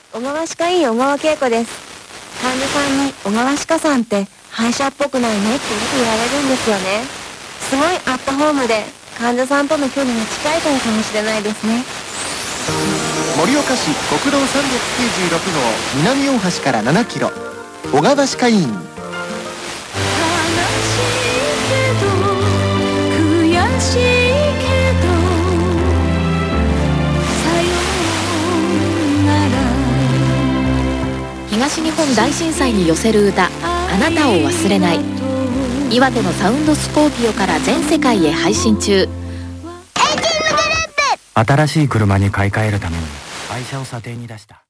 小川歯科医院小川恵子です。患者さんに小川歯科さんって歯医者っぽくないねってよく言われるんですよね。すごいアットホームで患者さんとの距離が近いからかもしれないですね。 盛岡市国道396号南大橋から7キロ、小川歯科医院。 東日本大震災に寄せる歌、あなたを忘れない。岩手のサウンドスコーピオから全世界へ配信中。 新しい車に買い替えるために愛車を査定に出した。